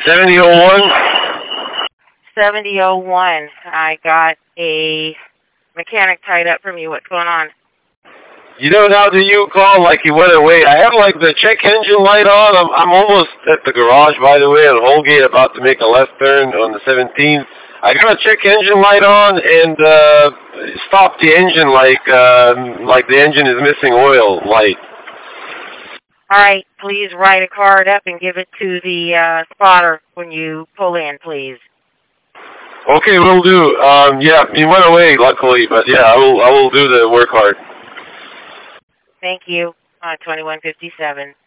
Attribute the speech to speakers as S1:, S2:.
S1: 7001?
S2: 7001. I got a mechanic tied up from you. What's going on?
S1: You know, now that you call like he went away, I have like the check engine light on. I'm almost at the garage, by the way, at Holgate, about to make a left turn on the 17th. I got a check engine light on and stop the engine like the engine is missing oil light.
S2: All right, please write a card up and give it to the spotter when you pull in, please.
S1: Okay, will do. Yeah, he went away, luckily, but yeah, I will do the work hard.
S2: Thank you. 2157.